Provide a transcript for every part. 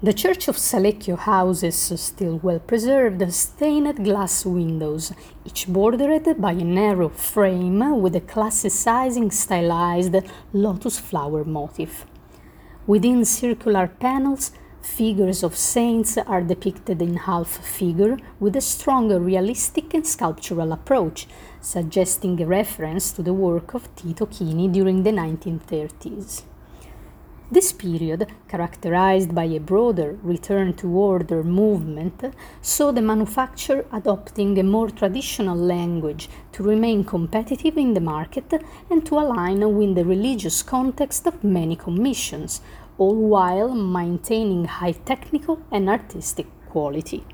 The church of Salecchio houses still well preserved stained glass windows, each bordered by a narrow frame with a classicizing stylized lotus flower motif. Within circular panels, figures of saints are depicted in half figure with a strong realistic and sculptural approach, suggesting a reference to the work of Tito Chini during the 1930s. This period, characterized by a broader return to order movement, saw the manufacturer adopting a more traditional language to remain competitive in the market and to align with the religious context of many commissions, all while maintaining high technical and artistic quality.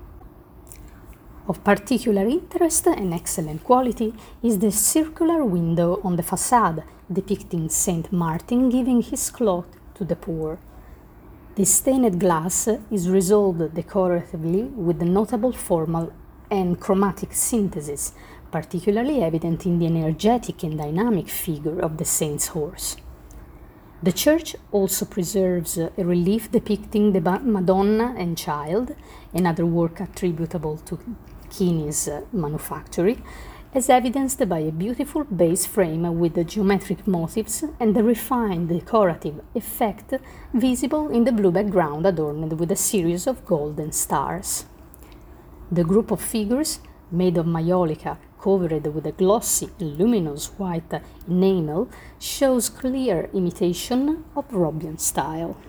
Of particular interest and excellent quality is the circular window on the facade, depicting Saint Martin giving his cloth to the poor. This stained glass is resolved decoratively with notable formal and chromatic synthesis, particularly evident in the energetic and dynamic figure of the saint's horse. The church also preserves a relief depicting the Madonna and Child, another work attributable to Chini's manufactory, as evidenced by a beautiful base frame with the geometric motifs and the refined decorative effect visible in the blue background adorned with a series of golden stars. The group of figures, made of maiolica covered with a glossy, luminous white enamel, shows clear imitation of Robbian style.